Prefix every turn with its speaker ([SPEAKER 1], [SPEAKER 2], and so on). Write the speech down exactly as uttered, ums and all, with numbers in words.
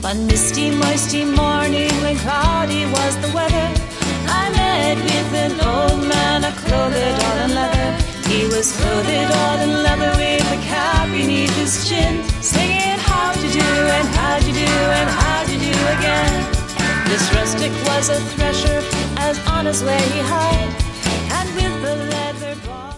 [SPEAKER 1] One misty, moisty morning when cloudy was the weather, I met with an old man, a clothed all in leather. He was clothed all in leather with a cap beneath his chin, singing how'd you do and how'd you do and how'd you do again. This rustic was a thresher, as on his way he hied, and with the leather ball